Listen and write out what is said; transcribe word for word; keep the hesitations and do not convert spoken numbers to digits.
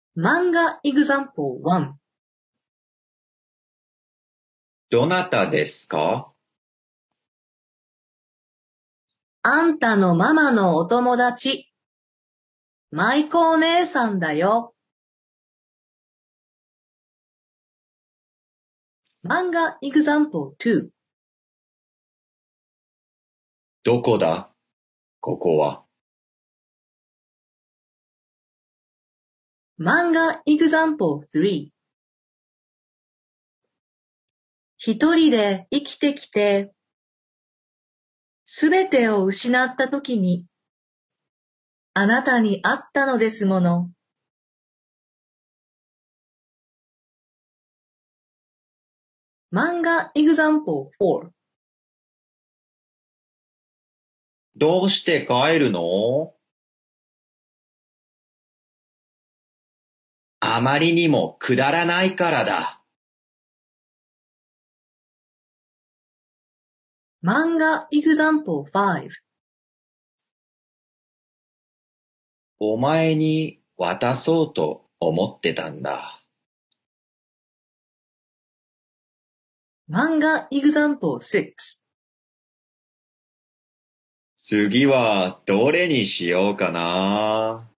漫画 example ワン。 どなたですか？ あんたのママのお友達、舞子お姉さんだよ。漫画 example ツー。 どこだ？ここは。 漫画 example スリー。一人で生きてきて、すべてを失ったときに、あなたに会ったのですもの。漫画 example フォー。 どうして帰るの？あまりにもくだらないからだ。 漫画 example ファイブ。 お前に渡そうと思ってたんだ。 漫画 example シックス。 次はどれにしようかな。